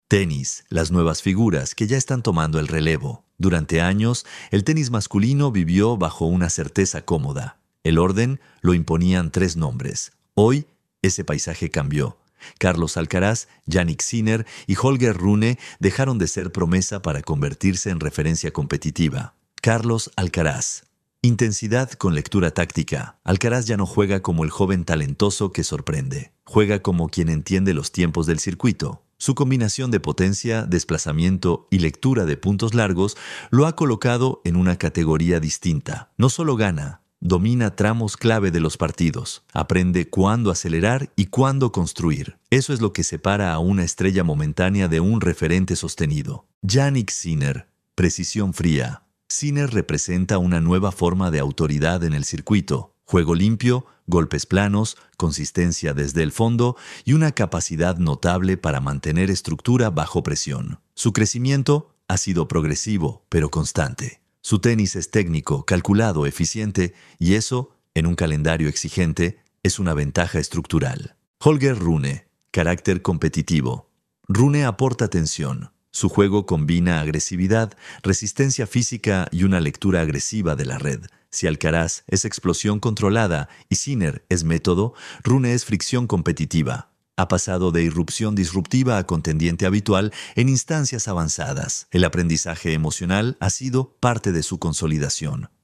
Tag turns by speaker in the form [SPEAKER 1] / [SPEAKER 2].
[SPEAKER 1] Tenis, las nuevas figuras que ya están tomando el relevo. Durante años, el tenis masculino vivió bajo una certeza cómoda. El orden lo imponían tres nombres. Hoy, ese paisaje cambió. Carlos Alcaraz, Jannik Sinner y Holger Rune dejaron de ser promesa para convertirse en referencia competitiva. Carlos Alcaraz. Intensidad con lectura táctica. Alcaraz ya no juega como el joven talentoso que sorprende. Juega como quien entiende los tiempos del circuito. Su combinación de potencia, desplazamiento y lectura de puntos largos lo ha colocado en una categoría distinta. No solo gana, domina tramos clave de los partidos. Aprende cuándo acelerar y cuándo construir. Eso es lo que separa a una estrella momentánea de un referente sostenido. Jannik Sinner. Precisión fría. Sinner representa una nueva forma de autoridad en el circuito. Juego limpio, golpes planos, consistencia desde el fondo y una capacidad notable para mantener estructura bajo presión. Su crecimiento ha sido progresivo, pero constante. Su tenis es técnico, calculado, eficiente, y eso, en un calendario exigente, es una ventaja estructural. Holger Rune, carácter competitivo. Rune aporta tensión. Su juego combina agresividad, resistencia física y una lectura agresiva de la red. Si Alcaraz es explosión controlada y Sinner es método, Rune es fricción competitiva. Ha pasado de irrupción disruptiva a contendiente habitual en instancias avanzadas. El aprendizaje emocional ha sido parte de su consolidación.